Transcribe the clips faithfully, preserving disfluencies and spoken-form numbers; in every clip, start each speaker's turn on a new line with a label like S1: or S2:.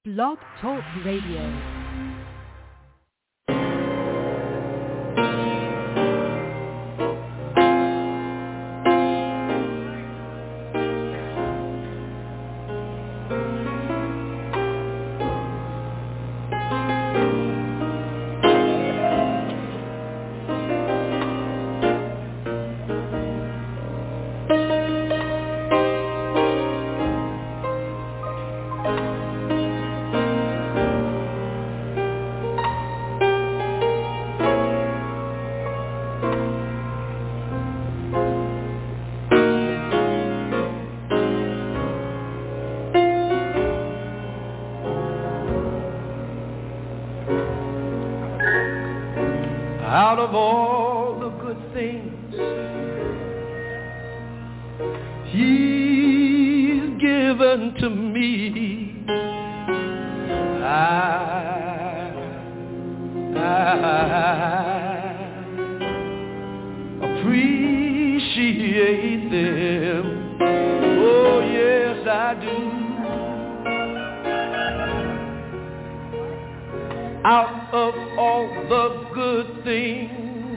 S1: Blog Talk Radio.
S2: Out of all the good things He's given to me, I, I appreciate them. Oh yes, I do. Out of all the good things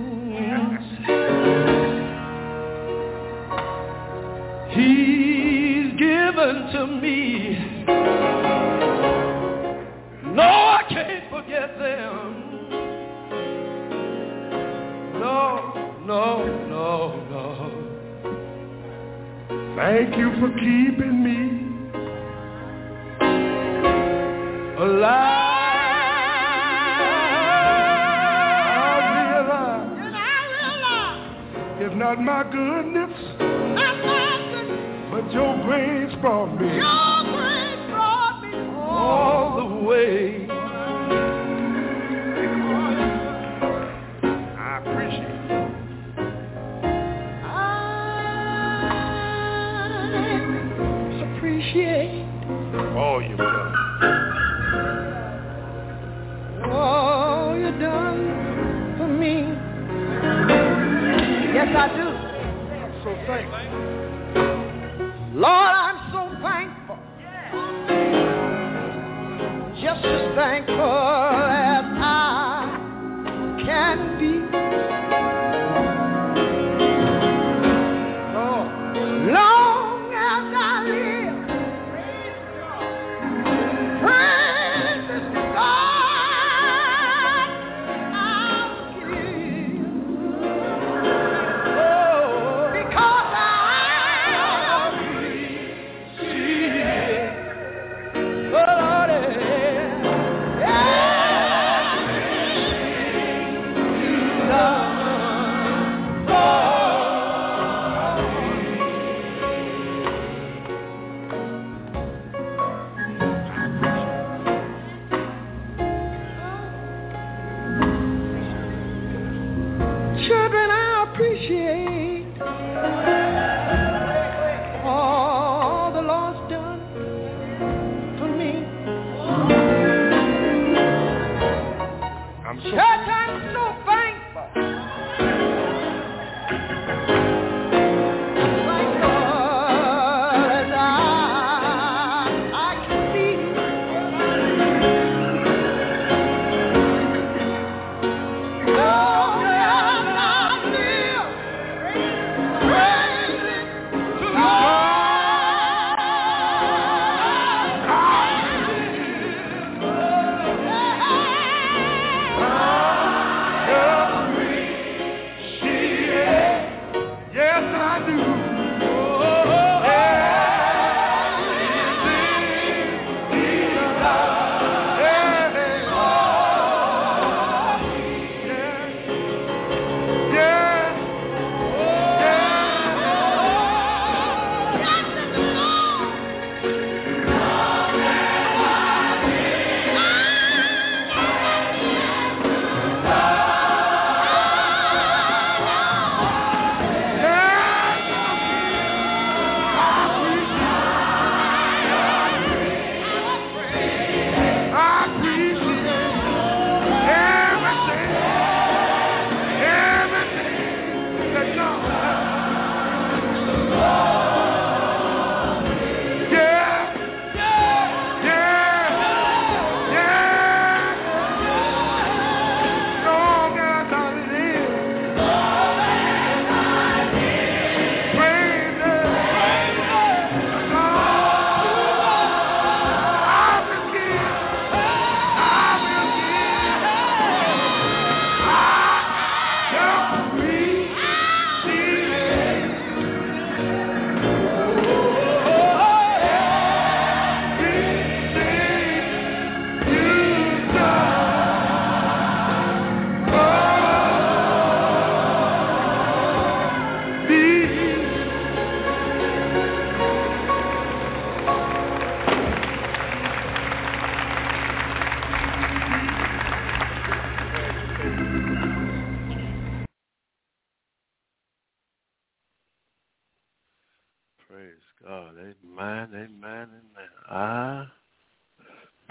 S2: He's given to me, no, I can't forget them. No, no, no, no.
S3: Thank you for keeping me
S2: alive.
S3: If not my goodness,
S2: not my goodness,
S3: but your grace brought me,
S2: your grace brought me all the way.
S3: I appreciate it.
S2: I appreciate
S3: all you've done.
S2: All you've done for me. Yes, I do.
S3: I'm so thankful.
S2: Lord, I'm so thankful. Just as thankful as I can be. Lord, long as I live, praise this God I'll give. Yeah.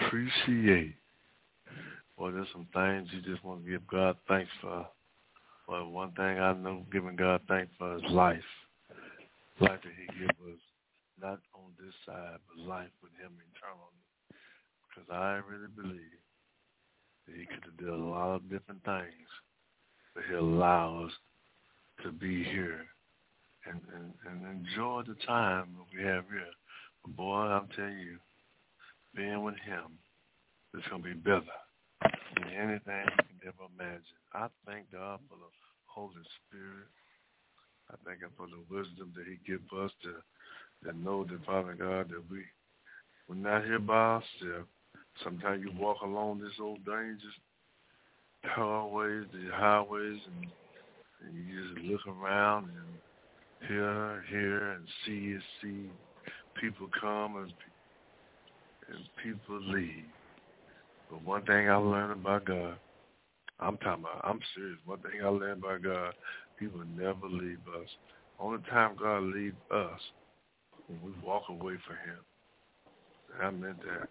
S3: appreciate. Well, there's some things you just want to give God thanks for. But one thing I know giving God thanks for is life. Life that he gives us, not on this side, but life with him eternally. Because I really believe that he could have done a lot of different things, but he allows us to be here and, and, and enjoy the time that we have here. But boy, I'm telling you, being with him is going to be better than anything you can ever imagine. I thank God for the Holy Spirit. I thank him for the wisdom that he gives us to, to know that, Father God, that we, we're not here by ourselves. Sometimes you walk along this old dangerous hallways, the highways, and, and you just look around and hear, hear, and see, see people come and, and people leave. But one thing I learned about God, I'm talking about, I'm serious. One thing I learned about God, he will never leave us. Only time God leaves us when we walk away from him. And I meant that.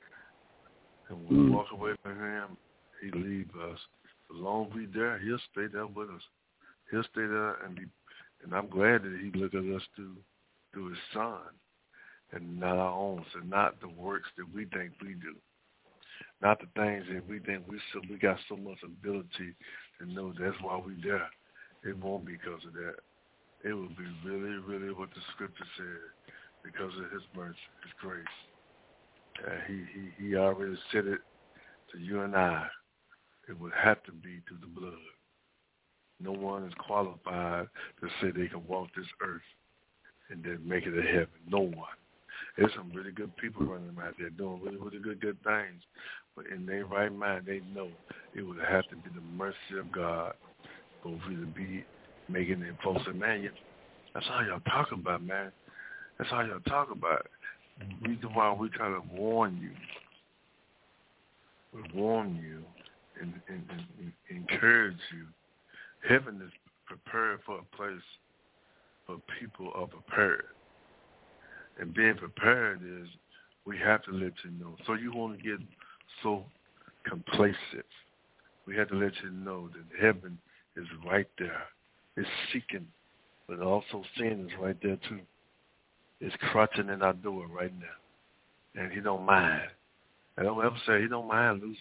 S3: And when we walk away from him, he leaves us. As long as we're there, he'll stay there with us. He'll stay there, and be, and I'm glad that he looked at us through, through his son and not our own, so not the works that we think we do. Not the things that we think we so we got so much ability to know that's why we there. It won't be because of that. It will be really, really what the scripture said, because of his mercy, his grace. Uh, he, he he already said it to you and I. It would have to be through the blood. No one is qualified to say they can walk this earth and then make it to heaven. No one. There's some really good people running out there doing really, really good, good things. But in their right mind, they know it would have to be the mercy of God for you to be making it. Folks say, man, you, that's all y'all talk about, man. That's all y'all talk about. The reason why we try to warn you, we warn you and, and, and, and encourage you. Heaven is prepared for a place where people are prepared. And being prepared is we have to let you know. So you want to get so complacent. We have to let you know that heaven is right there. It's seeking, but also sin is right there too. It's crouching in our door right now. And he don't mind. I don't ever say he don't mind losing.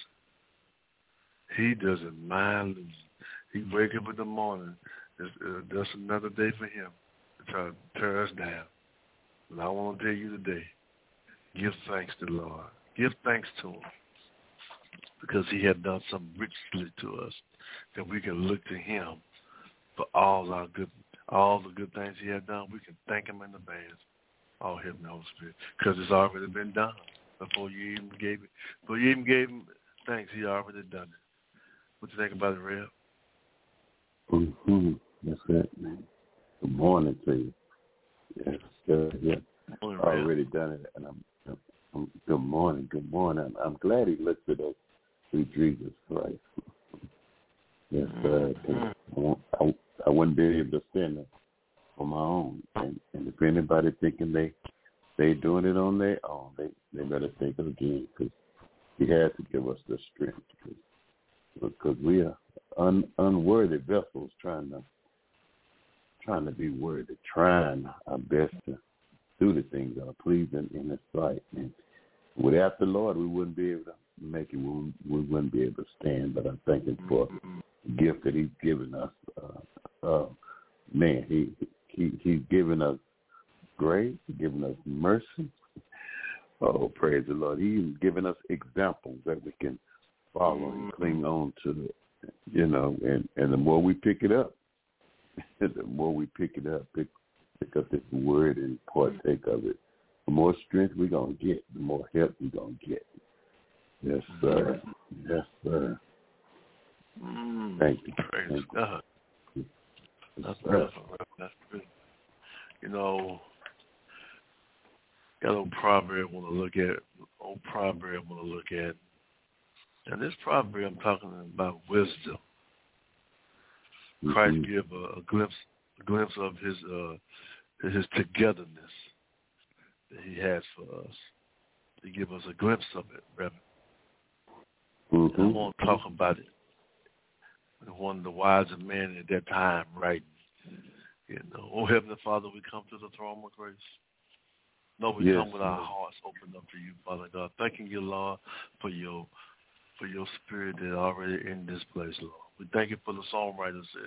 S3: He doesn't mind losing. He wake up in the morning. It's, uh, that's another day for him to try to tear us down. But I want to tell you today, give thanks to the Lord. Give thanks to him, because he has done something richly to us, that we can look to him for all our good, all the good things he has done. We can thank him in advance. All heaven and Holy Spirit, because it's already been done before you even gave it. Before you even gave him thanks, he already done it. What you think about it, Rev?
S4: Mm-hmm. That's it, man. Good morning to you. Yes, sir. Yeah.
S3: Morning,
S4: already done it, and I'm, I'm, I'm. Good morning. Good morning. I'm, I'm glad he looked at us through Jesus Christ. Yes, sir. Mm-hmm. I, I, I wouldn't be able to sin it on my own, and, and if anybody thinking they they doing it on their own, they they better think again, because he has to give us the strength, because we are un, unworthy vessels trying to trying to be worthy, trying our best to do the things that are pleasing in his sight. And without the Lord, we wouldn't be able to make it. We, we wouldn't be able to stand. But I thank him for the gift that he's given us. Uh, uh, man, he he he's given us grace, he's given us mercy. Oh, praise the Lord. He's given us examples that we can follow and cling on to, you know, and, and the more we pick it up, the more we pick it up, pick, pick up this word and partake of it, the more strength we're going to get, the more help we're going to get. Yes, sir. Yes, sir.
S3: Mm,
S4: Thank you.
S3: Praise
S4: Thank
S3: God.
S4: you.
S3: That's
S4: Yes,
S3: beautiful. That's good. You know, got an old proverb I want to look at. Old proverb I want to look at. And this proverb I'm talking about wisdom. Mm-hmm. Christ give a, a glimpse, a glimpse of his uh, his togetherness that he has for us. He give us a glimpse of it, Reverend.
S4: Mm-hmm.
S3: I want to talk about it. One of the wiser men at that time, right? You know, oh, Heavenly Father, we come to the throne of grace. Lord, we
S4: yes,
S3: come with our
S4: Lord.
S3: hearts open up to you, Father God. Thanking you, Lord, for your for your spirit that already in this place, Lord. We thank you for the songwriter said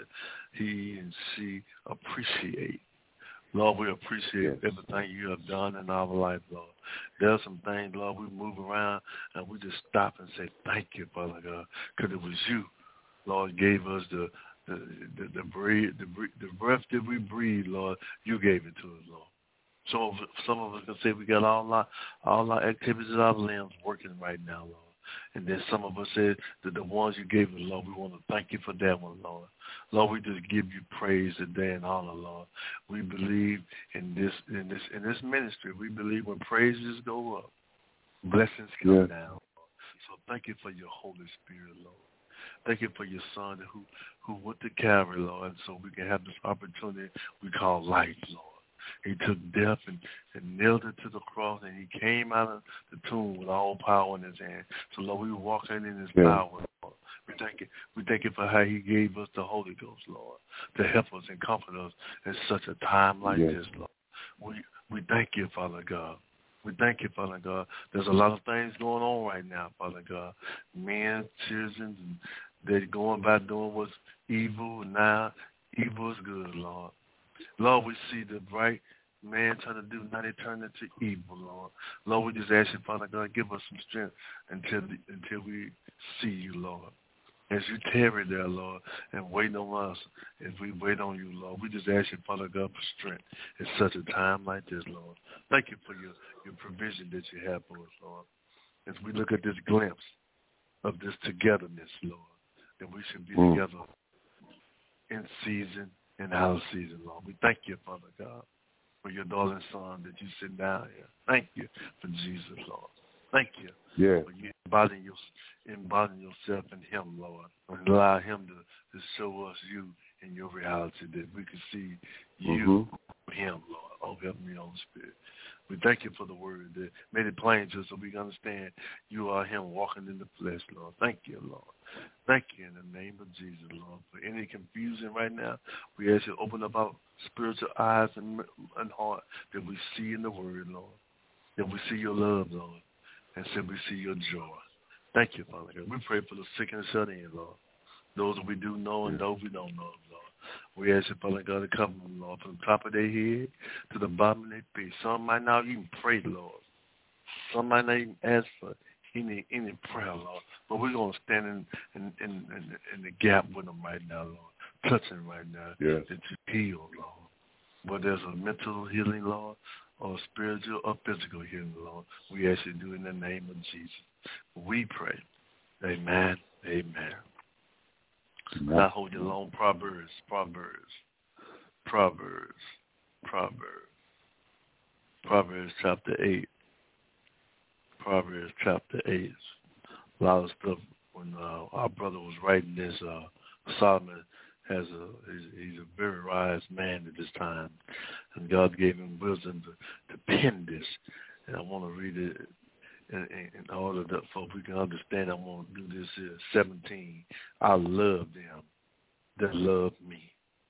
S3: he and she appreciate. Lord, we appreciate
S4: yes.
S3: everything you have done in our life, Lord. There are some things, Lord, we move around and we just stop and say thank you, Father God, because it was you, Lord, gave us the the the, the, breathe, the the breath that we breathe, Lord. You gave it to us, Lord. So some of us can say we got all our all our activities of our limbs working right now, Lord. And then some of us said that the ones you gave us, Lord, we want to thank you for that one, Lord. Lord, we just give you praise today and honor, Lord. We believe in this in this in this ministry. We believe when praises go up, blessings come
S4: yeah.
S3: down, Lord. So thank you for your Holy Spirit, Lord. Thank you for your Son who who went to Calvary, Lord, so we can have this opportunity we call life, Lord. He took death and, and nailed it to the cross, and he came out of the tomb with all power in his hand. So, Lord, we walk in his
S4: yeah.
S3: power, Lord. We thank you. We thank you for how he gave us the Holy Ghost, Lord, to help us and comfort us in such a time like
S4: yes.
S3: this, Lord. We we thank you, Father God. We thank you, Father God. There's a lot of things going on right now, Father God. Men, children, they're going by doing what's evil, and now evil is good, Lord. Lord, we see the bright man trying to do, now they turn into evil, Lord. Lord, we just ask you, Father God, give us some strength until the, until we see you, Lord. As you tarry there, Lord, and wait on us, as we wait on you, Lord, we just ask you, Father God, for strength in such a time like this, Lord. Thank you for your, your provision that you have for us, Lord. As we look at this glimpse of this togetherness, Lord, that we should be
S4: mm.
S3: together in season and out of season, Lord. We thank you, Father God, for your darling Son that you sent down here. Thank you for Jesus, Lord. Thank you
S4: yeah.
S3: for you embodying, your, embodying yourself in him, Lord, and allow him to, to show us you in your reality that we can see you,
S4: mm-hmm.
S3: him, Lord. Oh, help me, Holy Spirit. We thank you for the word that made it plain to us so we can understand you are him walking in the flesh, Lord. Thank you, Lord. Thank you in the name of Jesus, Lord. For any confusion right now, we ask you to open up our spiritual eyes and, and heart that we see in the word, Lord. That we see your love, Lord. And so we see your joy. Thank you, Father God. We pray for the sick and shut in, Lord. Those that we do know and those we don't know, Lord. We ask you, Father God, to cover them, Lord, from the top of their head to the bottom of their feet. Some might not even pray, Lord. Some might not even ask for any any prayer, Lord. But we're going to stand in, in, in, in, in the gap with them right now, Lord. Touching right now.
S4: Yes.
S3: That you heal, Lord. Whether there's a mental healing, Lord, or spiritual or physical healing, Lord, we ask you to do in the name of Jesus. We pray. Amen. Amen.
S4: Amen.
S3: Now hold your long Proverbs, Proverbs, Proverbs, Proverbs, Proverbs chapter eight. Proverbs chapter eight. A lot of stuff when uh, our brother was writing this, uh, Solomon has a he's, he's a very wise man at this time, and God gave him wisdom to, to pen this. And I want to read it in, in, in order that so we can understand. I want to do this here. seventeen. I love them that love me,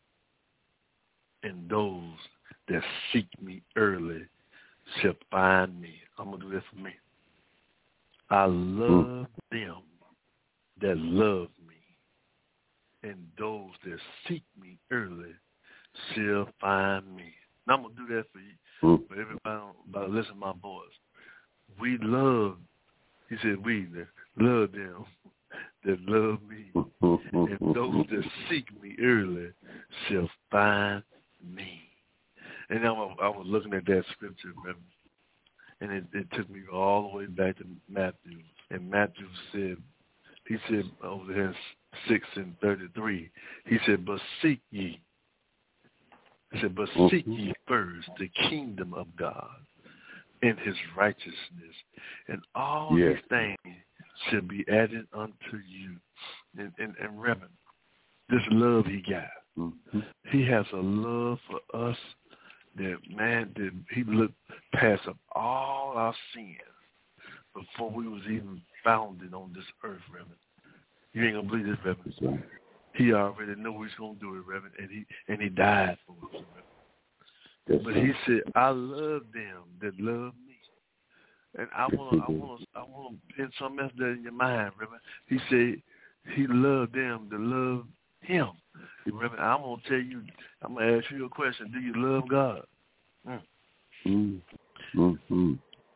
S3: and those that seek me early shall find me. I'm gonna do this for me. I love them that love me, and those that seek me early shall find me. Now I'm going to do that for you, for everybody about to listen to my voice. We love, he said we, love them that love me, and those that seek me early shall find me. And I was, I was looking at that scripture, remember? And it, it took me all the way back to Matthew. And Matthew said, he said over there in six and thirty-three, he said, but seek ye. He said, but seek ye first the kingdom of God and his righteousness, and all
S4: yes.
S3: these things shall be added unto you. And, and, and Reverend, this love he got, mm-hmm. he has a love for us that, man, that he looked past of all our sins. before we was even founded on this earth, Reverend. You ain't gonna believe this, Reverend.
S4: Right.
S3: He already knew he's gonna do it, Reverend, and he and he died for us, Reverend. But he said, "I love them that love me," and I wanna, I wanna, I wanna pin something else there in your mind, Reverend. He said he loved them that love him, Reverend. I'm gonna tell you, I'm gonna ask you a question. Do you love God? Mm.
S4: Mm. Mm-hmm.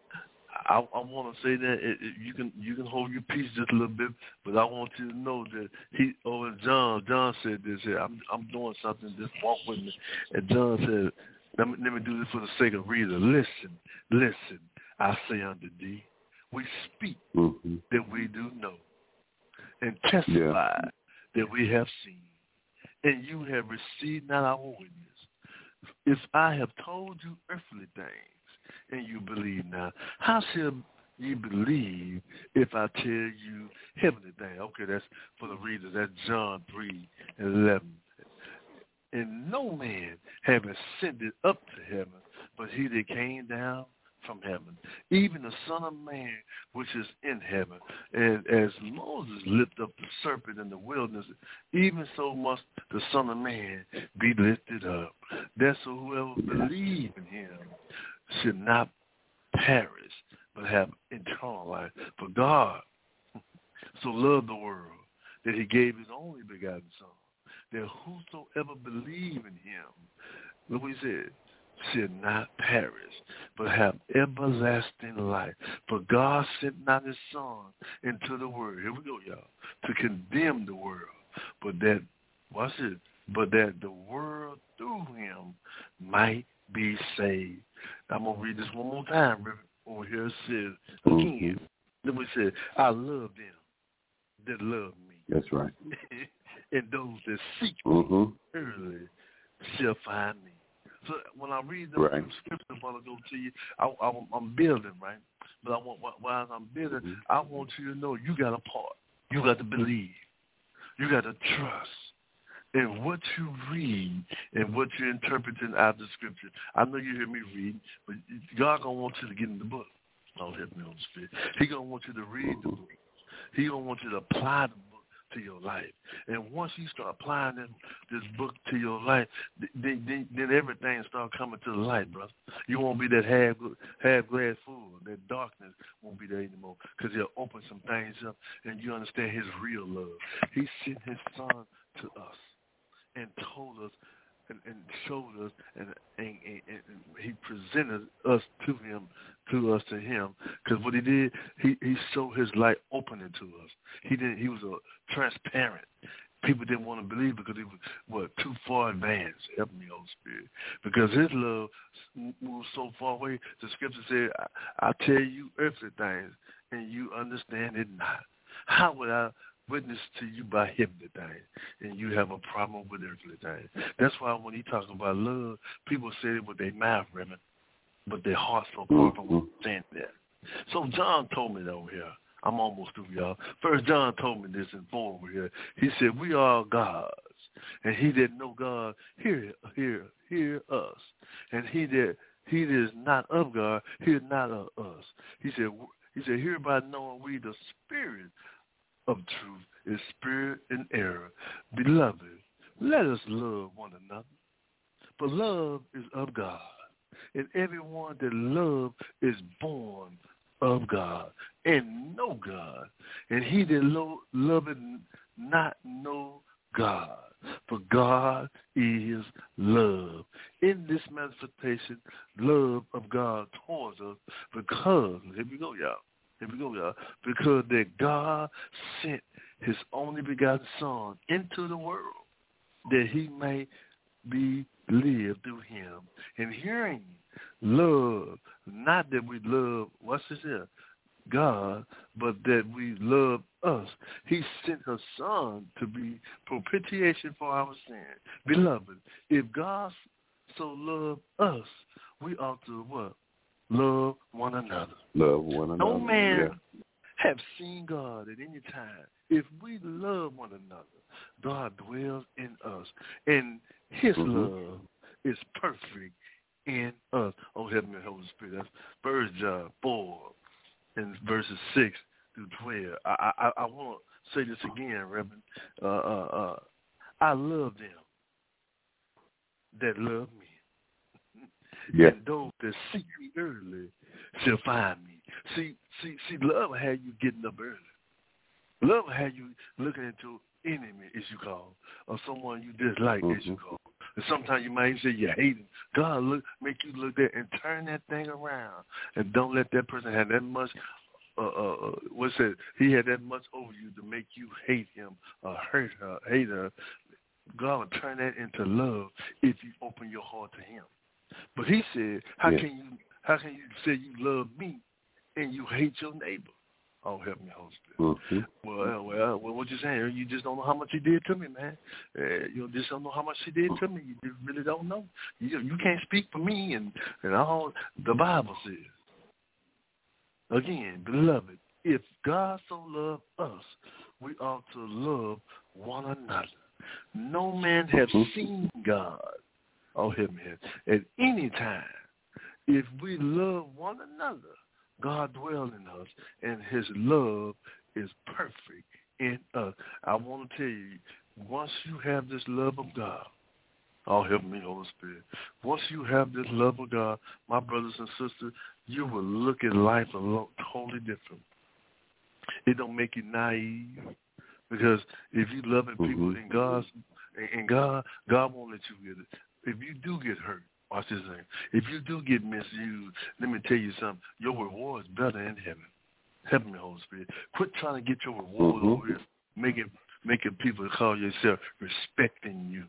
S3: I, I want to say that it, it, you can you can hold your peace just a little bit, but I want you to know that he. Oh, and John, John said this. Here, I'm I'm doing something. Just walk with me. And John said, "Let me let me do this for the sake of reader. Listen, listen. I say unto thee, we speak
S4: mm-hmm.
S3: that we do know, and testify
S4: yeah.
S3: that we have seen, and you have received not our witness. If I have told you earthly things, and you believe not, how shall you believe if I tell you heavenly things?" Okay, that's for the readers. That's John three and eleven. And no man have ascended up to heaven, but he that came down from heaven, even the Son of Man which is in heaven. And as Moses lifted up the serpent in the wilderness, even so must the Son of Man be lifted up, that so whoever believes in him should not perish, but have eternal life. For God so loved the world that he gave his only begotten Son, that whosoever believe in him, look what he said, should not perish, but have everlasting life. For God sent not his Son into the world, here we go, y'all, to condemn the world, but that, watch it, but that the world through him might be saved. I'm going to read this one more time, Reverend. Over here it says, again, then we said, I love them that love me.
S4: That's right.
S3: And those that seek
S4: mm-hmm.
S3: me early shall find me. So when I read the
S4: right.
S3: scripture, I want to go to you. I, I, I'm building, right? But I want, while I'm building, mm-hmm. I want you to know you got a part. You got to believe. You got to trust in what you read and what you're interpreting out of the scripture. I know you hear me read, but God gonna want you to get in the book. Don't help me on the spirit. He gonna want you to read the book. He gonna want you to apply the book to your life. And once you start applying this, this book to your life, then, then, then everything start coming to the light, brother. You won't be that half, half glass full. That darkness won't be there anymore, because he'll open some things up and you understand his real love. He sent his Son to us and told us and, and showed us and, and, and, and he presented us to him, to us to him, because what he did, he, he showed his light opening to us. He didn't. He was a transparent. People didn't want to believe because he was what too far advanced. Help me, Holy Spirit, because his love moved so far away. The scripture said, I, "I tell you earthly things, and you understand it not. How would I witness to you by heavenly things, and you have a problem with earthly things?" That's why when he talks about love, people say it with their mouth, Reverend, but their hearts so far from saying that. So John told me that over here. I'm almost through, y'all. First John told me this in four over here. He said, we are God's, and he that know God, hear, hear, hear us. And he that he that is not of God, hear not of us. He said, he said, hereby knowing we the spirit of truth is spirit and error. Beloved, let us love one another. For love is of God, and everyone that love is born of God and know God. And he that lo- loveth not know God, for God is love. In this manifestation, love of God towards us, because, here we go, y'all. Here we go, y'all. Because that God sent his only begotten Son into the world, that he may be lived through him. And hearing love, not that we love, what's this here? God, but that we love us. He sent her Son to be propitiation for our sin. Beloved, if God so loved us, we ought to what? Love one another.
S4: Love one another.
S3: No man
S4: yeah.
S3: have seen God at any time. If we love one another, God dwells in us, and his mm-hmm. love is perfect in us. Oh, heaven and Holy Spirit. That's First John four in verses six through twelve. I I, I want to say this again, Reverend. Uh, uh, uh, I love them that love me.
S4: Yeah.
S3: And those that seek me early shall find me. See, see, see, love had you getting up early. Love had you looking into enemy, as you call, or someone you dislike, mm-hmm. as you call. And sometimes you might say you hate him. God look, make you look there and turn that thing around, and don't let that person have that much. Uh, uh, what's it? He had that much over you to make you hate him or hurt her, hate her. God will turn that into love if you open your heart to him. But he said, how yeah. can you how can you say you love me and you hate your neighbor? Oh, help me, Holy Spirit. Mm-hmm. Well, well, well, what you saying? You just don't know how much he did to me, man. Uh, you just don't know how much he did to me. You just really don't know. You you can't speak for me, and, and all the Bible says. Again, beloved, if God so loved us, we ought to love one another. No man have seen God, oh, help me, at any time. If we love one another, God dwells in us, and his love is perfect in us. I want to tell you, once you have this love of God, oh, help me, Holy Spirit. Once you have this love of God, my brothers and sisters, you will look at life a lot totally different. It don't make you naive, because if you loving people mm-hmm. in God's in God, God won't let you get it. If you do get hurt, watch this thing. If you do get misused, let me tell you something. Your reward is better in heaven. Help me, Holy Spirit. Quit trying to get your reward mm-hmm. over here, making making people call yourself respecting you.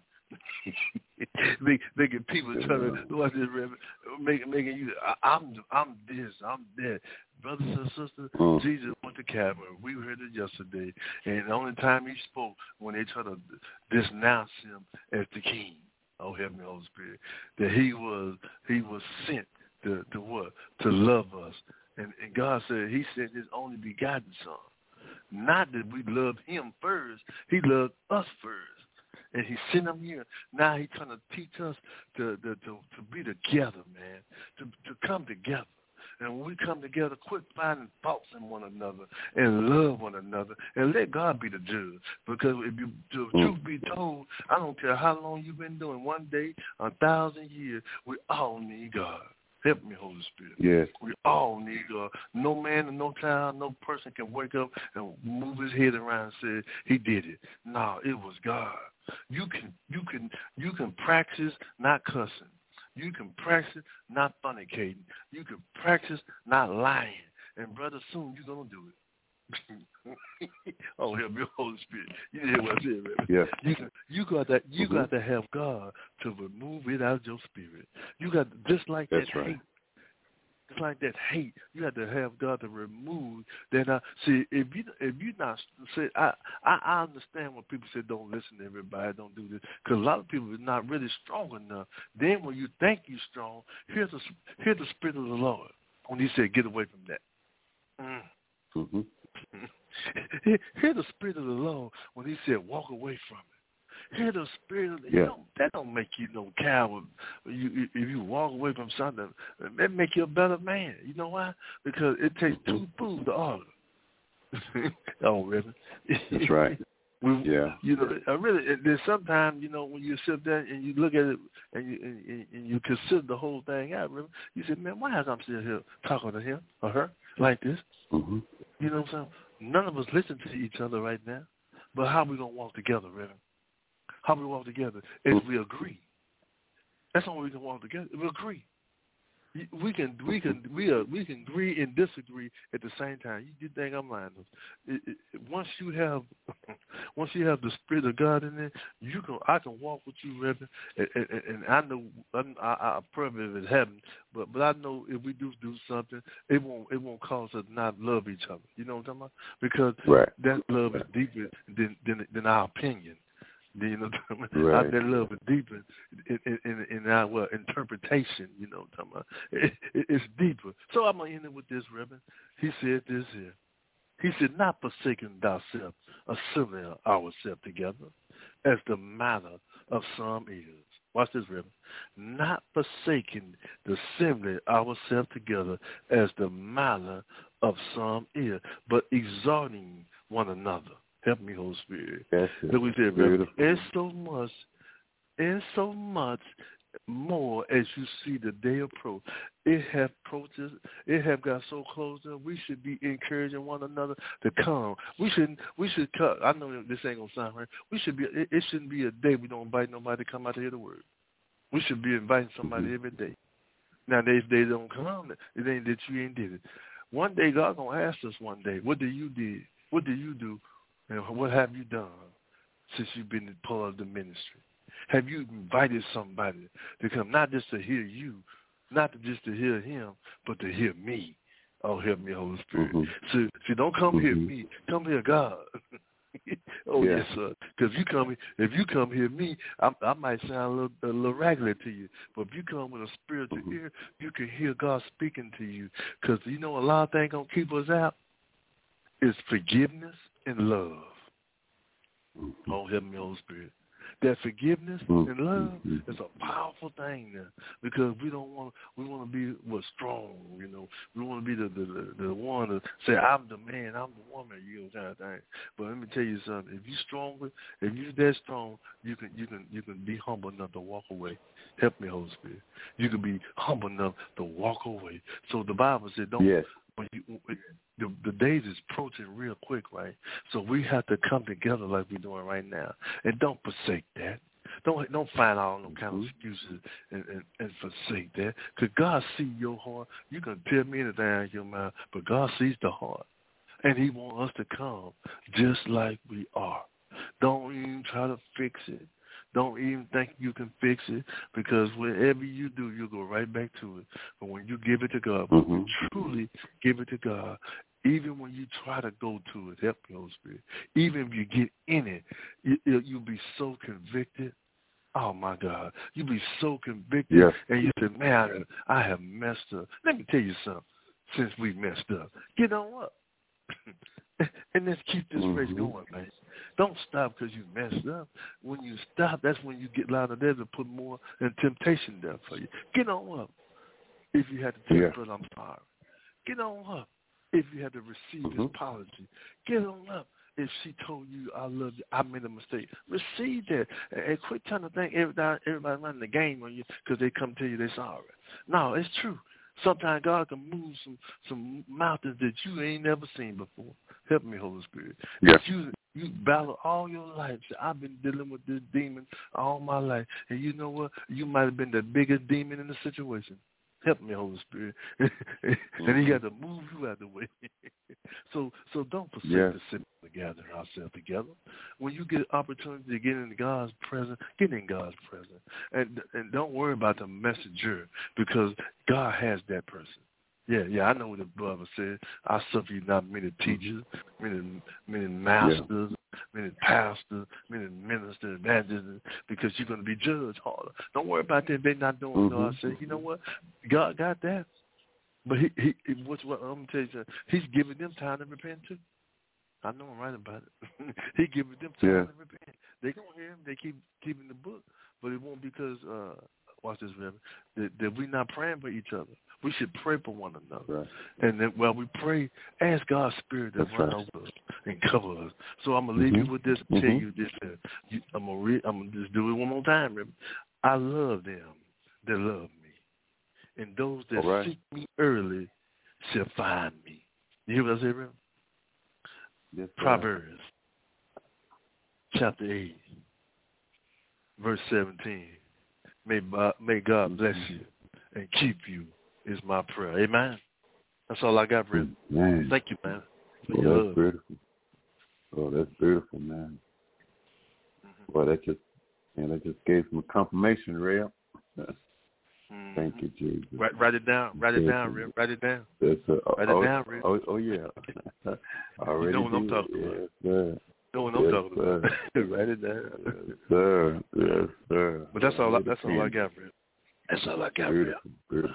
S3: Make, making people try to watch this, making making you. I, I'm I'm this. I'm that. Brothers and sisters, mm. Jesus went to Calvary. We heard it yesterday, and the only time he spoke when they tried to denounce him as the king. Oh, help me, Holy Spirit. That he was he was sent to, to what? To love us. And, and God said he sent his only begotten son. Not that we loved him first. He loved us first. And he sent him here. Now he's trying to teach us to, to, to, to be together, man, to, to come together. And when we come together, quit finding faults in one another and love one another and let God be the judge. Because if you, the truth be told, I don't care how long you've been doing, one day, a thousand years, we all need God. Help me, Holy Spirit.
S4: Yes.
S3: We all need God. No man and no child, no person can wake up and move his head around and say he did it. No, it was God. You can, you can, you can practice not cussing. You can practice not fornicating. You can practice not lying. And, brother, soon you're going to do it. Oh, help me, Holy Spirit. You hear what I said, man?
S4: Yeah.
S3: You, can, you, got, that, you
S4: mm-hmm.
S3: got to have God to remove it out of your spirit. You got, just like
S4: That's
S3: that
S4: right.
S3: hate. Just like that hate, you have to have God to remove that. Uh, see, if you if you not say, I, I I understand when people say don't listen to everybody, don't do this, because a lot of people are not really strong enough. Then when you think you're strong, here's the here's the Spirit of the Lord when He said, "Get away from that." Mm.
S4: Mm-hmm.
S3: Hear the Spirit of the Lord when He said, "Walk away from it." Hear the Spirit of the,
S4: yeah.
S3: you know, that don't make you no coward. You, if you walk away from something, that make you a better man. You know why? Because it takes two fools to argue. Oh, really?
S4: That's right.
S3: we,
S4: yeah.
S3: You know, I really. There's sometimes, you know, when you sit there and you look at it and you and, and you consider the whole thing out, really, you say, man, why is I'm still here talking to him or her like this?
S4: Mm-hmm.
S3: You know what I'm saying? None of us listen to each other right now, but how we gonna walk together, really? How we walk together is we agree. That's how we can walk together. We agree. We can we can we are we can agree and disagree at the same time. You, you think I'm lying? It, it, once you have once you have the Spirit of God in there, you can I can walk with you, Reverend, and, and, and I know I, I pray if it happens, but but I know if we do do something, it won't it won't cause us not love each other. You know what I'm talking about? Because
S4: right.
S3: that love is deeper than than, than our opinion. You know,
S4: right.
S3: that love is deeper in, in, in, in our well, interpretation. You know, what I'm talking about. It, it, it's deeper. So I'm gonna end it with this, Reverend. He said this here. He said, "Not forsaking thyself, assembling ourselves together, as the manner of some is." Watch this, Reverend. Not forsaking the assembling ourselves together, as the manner of some is, but exhorting one another. Help me, Holy Spirit.
S4: That's
S3: Look what we said,
S4: beautiful.
S3: and so much, and so much more as you see the day approach. It have approaches, it have got so close that we should be encouraging one another to come. We shouldn't, we should cut. I know this ain't gonna sound right. We should be. It, it shouldn't be a day we don't invite nobody to come out to hear the word. We should be inviting somebody mm-hmm. every day. Now, if they don't come, it ain't that you ain't did it. One day, God gonna ask us one day, what do you did? What do you do? And what have you done since you've been a part of the ministry? Have you invited somebody to come, not just to hear you, not to just to hear him, but to hear me? Oh, help me, Holy Spirit.
S4: Mm-hmm.
S3: So, so don't come
S4: mm-hmm.
S3: hear me, come hear God. oh
S4: yeah.
S3: yes, sir. Because you come, if you come hear me, I, I might sound a little, a little raggedy to you. But if you come with a spiritual mm-hmm. ear, you can hear God speaking to you. Because you know a lot of things gonna keep us out is forgiveness and love. Mm-hmm. Oh, help me, Holy Spirit. That forgiveness mm-hmm. and love is a powerful thing now, because we don't want we want to be what's strong, you know. We want to be the, the the the one to say I'm the man, I'm the woman, you know, kind of thing. But let me tell you something: if you stronger, if you that strong, you can you can you can be humble enough to walk away. Help me, Holy Spirit. You can be humble enough to walk away. So the Bible said, don't.
S4: Yes.
S3: When you, the, the days is approaching real quick, right? So we have to come together like we're doing right now, and don't forsake that. Don't don't find all no kind of excuses and, and, and forsake that, because God sees your heart. You can tell me anything out of your mouth, but God sees the heart, and He wants us to come just like we are. Don't even try to fix it. Don't even think you can fix it, because whatever you do, you'll go right back to it. But when you give it to God,
S4: mm-hmm.
S3: when you truly give it to God, even when you try to go to it, help me, Holy Spirit, even if you get in it, you, you'll be so convicted. Oh, my God. You'll be so convicted,
S4: yes.
S3: and you say, man, I have messed up. Let me tell you something, since we messed up. Get on up. And let's keep this
S4: mm-hmm.
S3: race going, man. Don't stop because you messed up. When you stop, that's when you get louder there to put more and temptation there for you. Get on up. If you had to tell
S4: yeah.
S3: your brother, I'm sorry. Get on up. If you had to receive
S4: mm-hmm.
S3: his apology, get on up. If she told you, I love you, I made a mistake, receive that. And quit trying to think everybody, everybody running the game on you because they come tell you they're sorry. No, it's true. Sometimes God can move some, some mountains that you ain't never seen before. Help me, Holy Spirit.
S4: Yes.
S3: You you battle all your life. So I've been dealing with this demon all my life. And you know what? You might have been the biggest demon in the situation. Help me, Holy Spirit. And He got to move you out of the way. so so don't forsake
S4: yes.
S3: the sin of gathering ourselves together. When you get an opportunity to get in God's presence, get in God's presence. And and don't worry about the messenger, because God has that person. Yeah, yeah, I know what the brother said. I suffer you not many teachers, many many masters, yeah. many pastors, many ministers, evangelists, because you're going to be judged harder. Don't worry about that. They're not doing mm-hmm. God said, you know what? God got that. But he, he, he what's what I'm going to tell you something. He's giving them time to repent too. I know I'm right about it. He giving them time
S4: yeah.
S3: to repent. They going to hear him. They keep keeping the book. But it won't because, uh, watch this, Reverend, that, that we're not praying for each other. We should pray for one another.
S4: Right.
S3: And then while we pray, ask God's Spirit to
S4: That's
S3: run
S4: right.
S3: over us and cover us. So I'm going to leave
S4: mm-hmm.
S3: you with this and
S4: mm-hmm.
S3: tell you this. Uh, you, I'm going re- to just do it one more time, Reverend. I love them that love me. And those that
S4: right.
S3: seek me early shall find me. You hear what I say, Reverend?
S4: Yes,
S3: Proverbs chapter eight, verse seventeen. May, may God bless you and keep you is my prayer. Amen. That's all I got, Brother.
S4: Man.
S3: Thank you, man.
S4: Oh, that's love. Beautiful. Oh, that's beautiful, man. Mm-hmm. Well, that just, man, that just gave some confirmation, Ray. Mm-hmm. Thank you, Jesus.
S3: Write, write it down. Write it down, Ray. Write it down.
S4: That's a,
S3: write
S4: oh,
S3: it down, Ray.
S4: Oh, oh yeah. Already
S3: you know what I'm
S4: did.
S3: talking about.
S4: Yes, sir.
S3: You know what I'm
S4: yes,
S3: talking
S4: sir.
S3: about. Write it down.
S4: Yes, sir. Yes, sir.
S3: But that's all. I, that's all I got, Ray. That's all I got, Ray.
S4: Beautiful. Beautiful.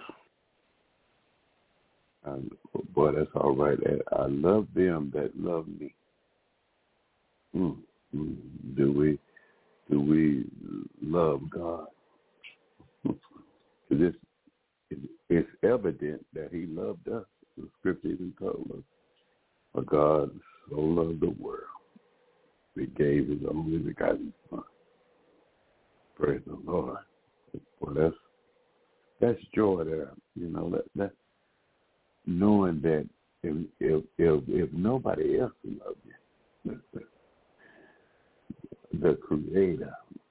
S4: Um, boy, that's all right. I love them that love me. Mm, mm. Do we do we love God? It's, it's evident that He loved us. The scripture even told us, for God so loved the world, He gave His only begotten Son. Praise the Lord. Well, that's that's joy there. You know, that that knowing that if if if, if nobody else loves you, the Creator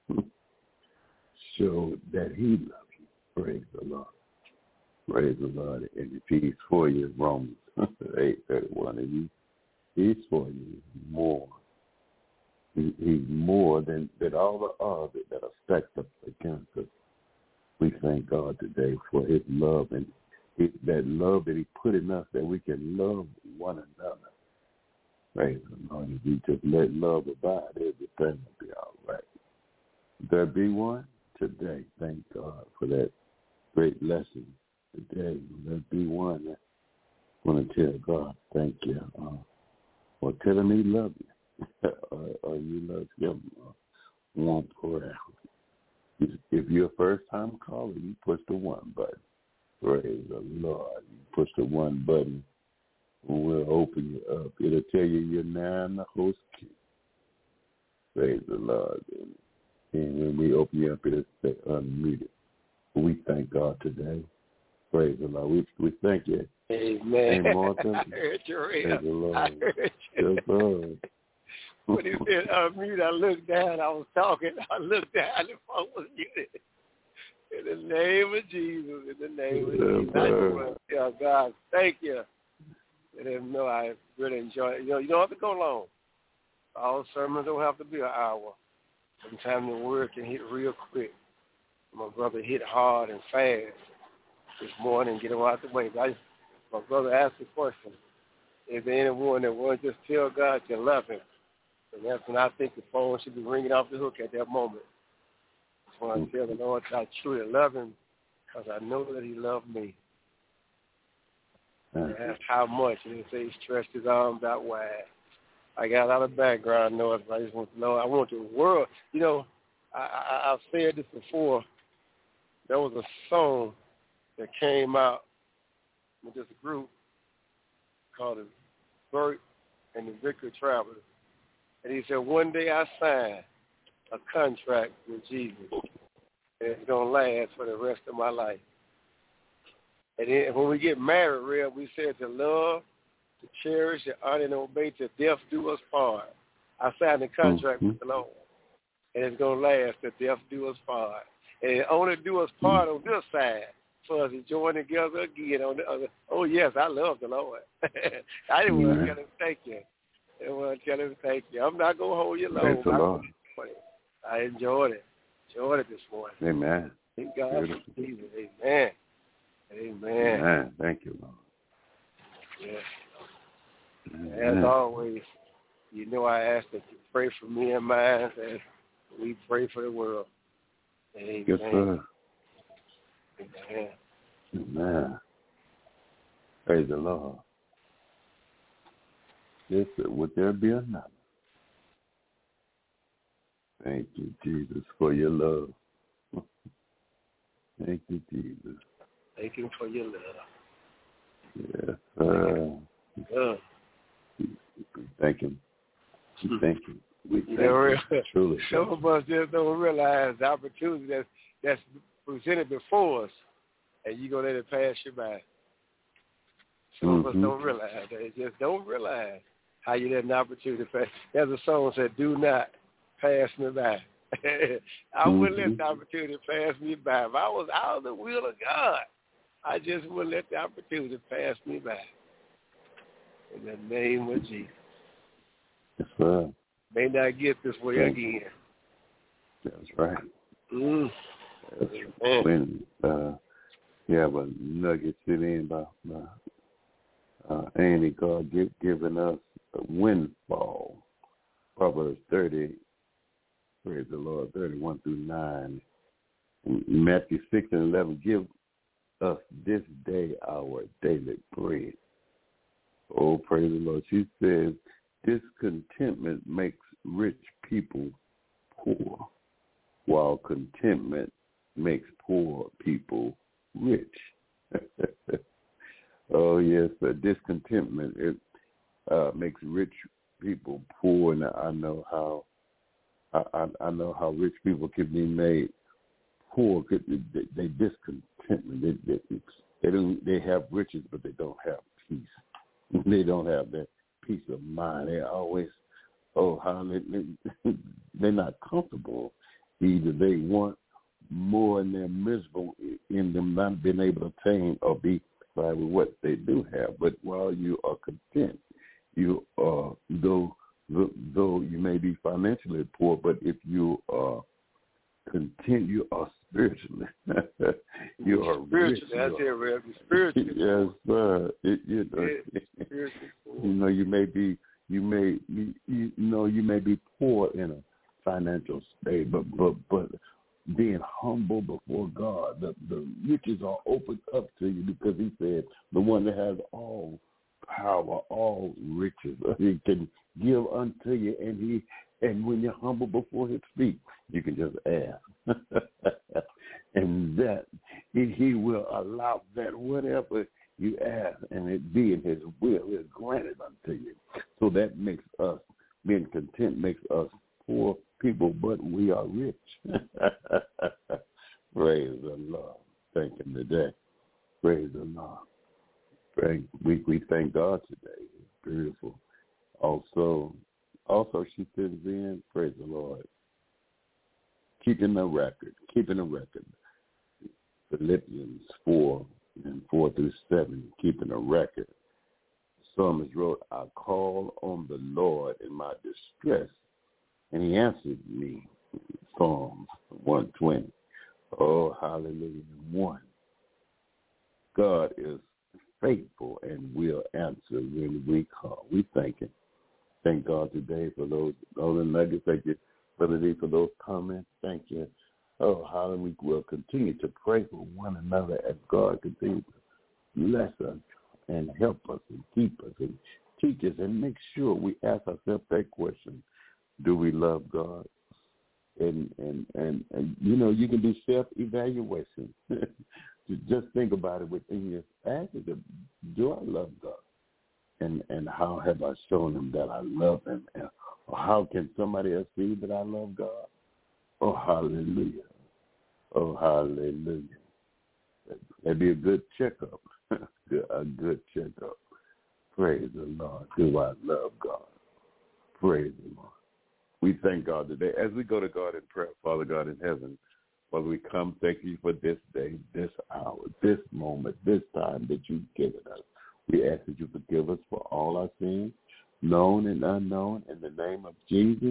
S4: showed that He loves you. Praise the Lord. Praise the Lord. And if He's for you, Romans eight thirty-one, and he, He's for you more. He, he's more than, than all the others that are stacked up against us. We thank God today for His love and his, that love that He put in us that we can love one another. Praise the Lord. If we just let love abide, everything will be all right. There be one today. Thank God for that great lesson today. There be one that want to tell God, thank you, uh, for telling me love you, or, or you love Him. Uh, one prayer. If you're a first-time caller, you push the one button. Praise the Lord. You push the one button, and we'll open you up. It'll tell you you're now in the host queue. Praise the Lord. And when we open you up, it'll say unmuted. We thank God today. Praise the Lord. We, we thank you.
S5: Amen.
S4: Hey, Martha.
S5: I heard you,
S4: Praise the Lord.
S5: I heard you.
S4: Yes, Lord.
S5: When he said unmute, I looked down. I was talking. I looked down. The phone was muted. In the name of Jesus. In the name of
S4: Yes,
S5: Jesus. I just want to tell God, thank you. Let him know I really enjoy it. You know, you don't have to go long. All sermons don't have to be an hour. Sometimes the word can hit real quick. My brother hit hard and fast this morning, get him out the way. I, my brother asked the question, is there anyone that wants to just tell God you love him? And that's when I think the phone should be ringing off the hook at that moment. That's when I tell the Lord I truly love him because I know that he loved me. And asked how much, and he said he stretched his arms out wide. I got a lot of background noise, but I just want to know, I want the world, you know, I, I, I've said this before. There was a song that came out with this group called the Bert and the Vicar Travelers. And he said, one day I signed a contract with Jesus, and it's going to last for the rest of my life. And then when we get married, real, we said to love, to cherish, to honor, and obey, to death do us part. I signed a contract mm-hmm. with the Lord, and it's going to last to death do us part. And it only do us part on this side for us to join together again on the other. Oh, yes, I love the Lord. I didn't want to tell him thank you. I didn't want to tell him thank you. I'm not going to hold you long.
S4: The Lord.
S5: I enjoyed it. Enjoyed it this morning.
S4: Amen.
S5: Thank God for Jesus. Amen. Amen.
S4: Amen. Thank you, Lord.
S5: Yes. Amen. As always, you know I ask that you pray for me and mine as we pray for the world. Amen.
S4: Yes, sir.
S5: Amen.
S4: Amen. Praise the Lord. Yes, sir. Would there be another? Thank you, Jesus, for your love. Thank you, Jesus.
S5: Thank you for your love.
S4: Yes, sir.
S5: Good.
S4: Thank you. Thank you. We thank
S5: you know,
S4: you. Truly.
S5: Some of us just don't realize the opportunity that's, that's presented before us, and you're going to let it pass you by. Some mm-hmm. of us don't realize that. They just don't realize how you let an opportunity pass. There's a song that said, do not pass me by. I wouldn't mm-hmm. let the opportunity pass me by. If I was out of the will of God, I just wouldn't let the opportunity pass me by. In the name of Jesus.
S4: Yes, sir.
S5: May not get this way
S4: Thank
S5: again.
S4: You. That's right.
S5: Mm.
S4: That's right. When uh, you have a nugget sit in by, by uh, Andy God give, giving us a windfall. Proverbs thirty, praise the Lord, thirty-one through nine. And Matthew six and eleven, give us this day our daily bread. Oh, praise the Lord. She says, discontentment makes rich people poor, while contentment makes poor people rich. Oh, yes, uh, discontentment, it uh, makes rich people poor, and I know how I, I, I know how rich people can be made poor. They, they, they discontentment. They, they, they don't. They have riches, but they don't have peace. They don't have that peace of mind. They always, oh, how they, they they're not comfortable. Either they want more, and they're miserable in them not being able to attain or be by what they do have. But while you are content, you are though though you may be financially poor, but if you are content, you are spiritually. you are
S5: spiritually. That's it, Rev. Spiritually.
S4: Yes, sir. It, you know,
S5: yeah,
S4: you know, you may be, you may, you, you know, you may be poor in a financial state, but but but being humble before God, the the riches are opened up to you because He said the one that has all power, all riches, He can give unto you, and He. And when you're humble before His feet, you can just ask. and that he, he will allow that whatever you ask and it be in His will is granted unto you. So that makes us, being content makes us poor people, but we are rich. Praise the Lord. Thank Him today. Praise the Lord. Thank, we, we thank God today. It's beautiful. Also, Also, she says in, praise the Lord, keeping a record, keeping a record. Philippians four and four through seven, keeping a record. Psalmist wrote, I called on the Lord in my distress, and He answered me. Psalms one twenty. Oh, hallelujah. One. God is faithful and will answer when we call. We thank Him. Thank God today for those golden nuggets. Thank you, Brother D, for those comments. Thank you. Oh, how we will continue to pray for one another as God continues to bless us and help us and keep us and teach us and make sure we ask ourselves that question: do we love God? And and and, and you know, you can do self-evaluation. Just think about it within your ask yourself, do I love God? And and how have I shown Him that I love Him? And, or how can somebody else see that I love God? Oh, hallelujah. Oh, hallelujah. That'd be a good checkup. A good checkup. Praise the Lord. Do I love God? Praise the Lord. We thank God today. As we go to God in prayer, Father God in heaven, Father, we come thank You for this day, this hour, this moment, this time that You've given us. We ask that You forgive us for all our sins, known and unknown, in the name of Jesus.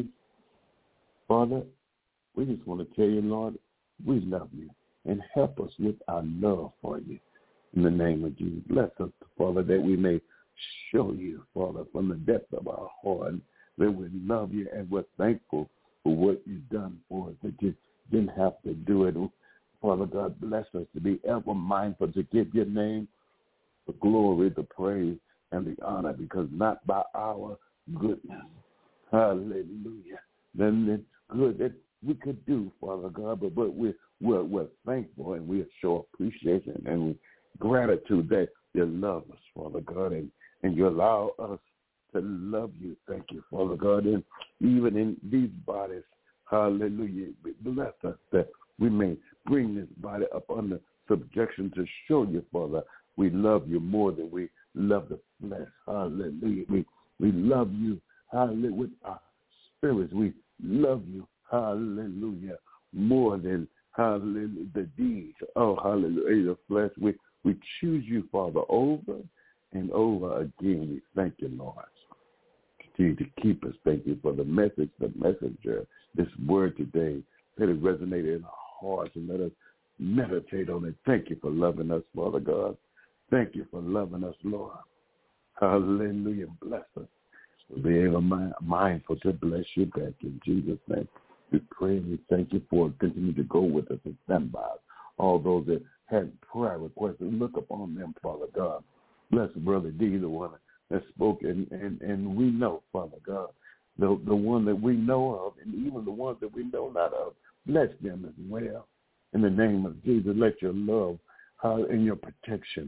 S4: Father, we just want to tell You, Lord, we love You, and help us with our love for You. In the name of Jesus, bless us, Father, that we may show You, Father, from the depth of our heart, that we love You and we're thankful for what You've done for us, that You didn't have to do it. Father God, bless us to be ever mindful to give Your name the glory, the praise, and the honor, because not by our goodness, hallelujah, then the good that we could do, Father God, but, but we're, we're, we're thankful and we show appreciation and gratitude that You love us, Father God, and, and You allow us to love You. Thank You, Father God, and even in these bodies, hallelujah, bless us that we may bring this body up under subjection to show You, Father, we love You more than we love the flesh. Hallelujah. We we love You, hallelujah, with our spirits. We love You, hallelujah, more than, hallelujah, the deeds. Oh, hallelujah, the flesh. We, we choose You, Father, over and over again. We thank You, Lord. Continue to keep us. Thank You for the message, the messenger, this word today. Let it resonate in our hearts and let us meditate on it. Thank You for loving us, Father God. Thank You for loving us, Lord. Hallelujah. Bless us. We'll be able to mindful to bless You back in Jesus' name. We pray and we thank You for it. Continue to go with us and stand by us. All those that had prayer requests, look upon them, Father God. Bless Brother D, the one that spoke, and, and, and we know, Father God, the, the one that we know of, and even the ones that we know not of, bless them as well. In the name of Jesus, let Your love uh, and Your protection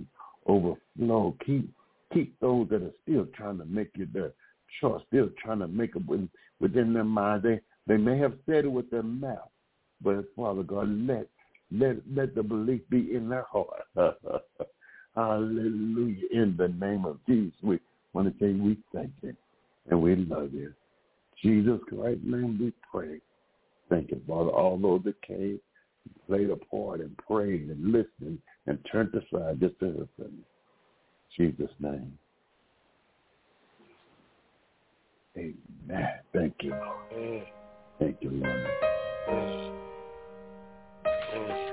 S4: overflow. Keep keep those that are still trying to make it their choice, still trying to make it within, within their mind. They they may have said it with their mouth, but Father God, let let let the belief be in their heart. Hallelujah. In the name of Jesus, we want to say we thank you and we love you. Jesus Christ's name we pray. Thank you, Father. All those that came, played a part and prayed and listened and turned aside just to hear from you. Jesus' name. Amen. Thank you, Lord. Thank you, Lord.
S5: Yes. Yes.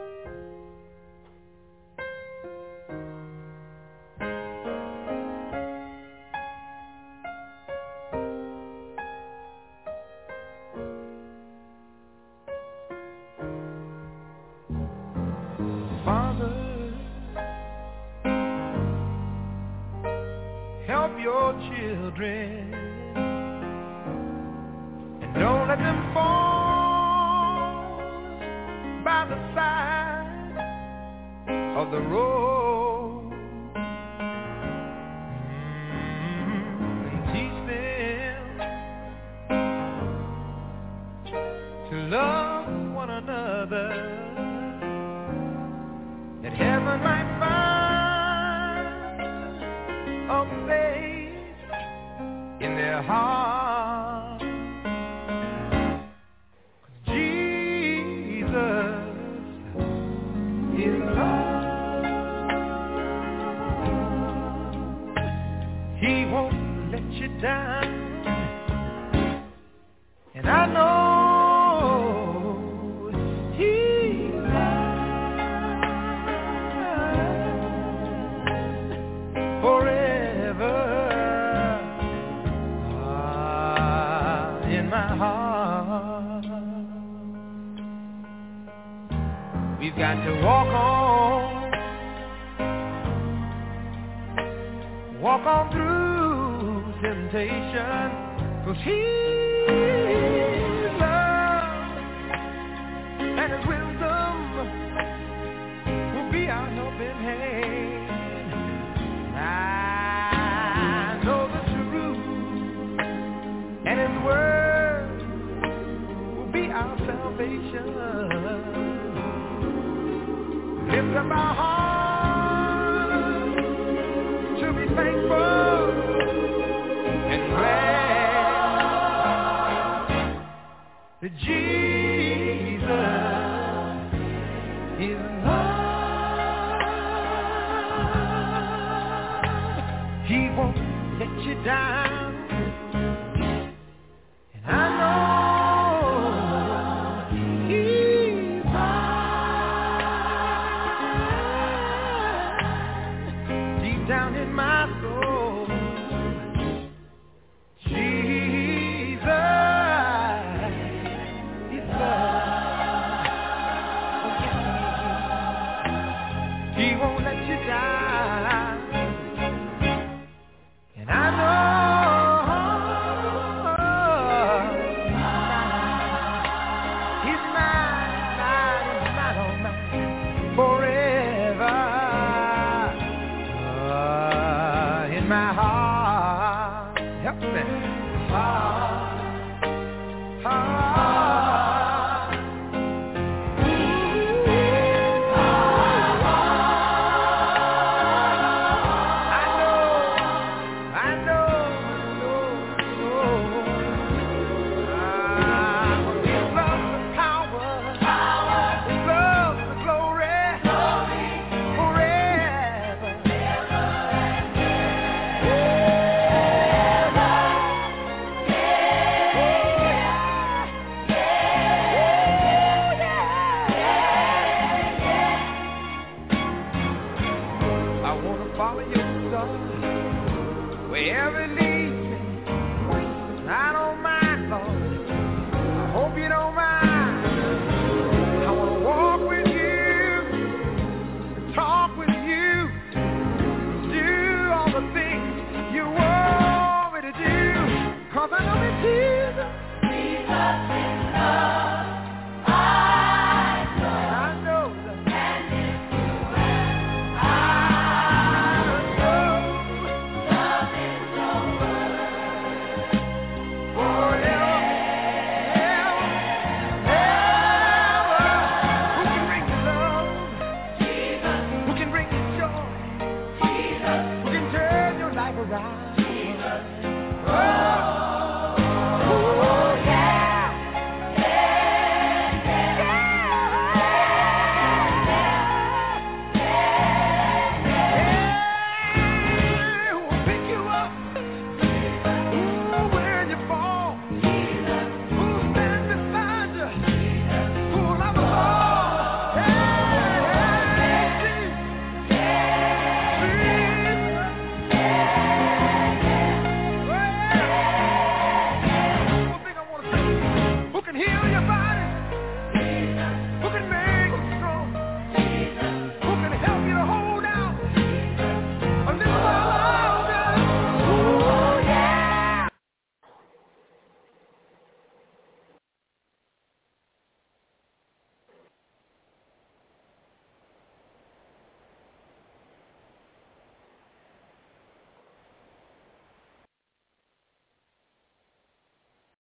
S2: Jesus.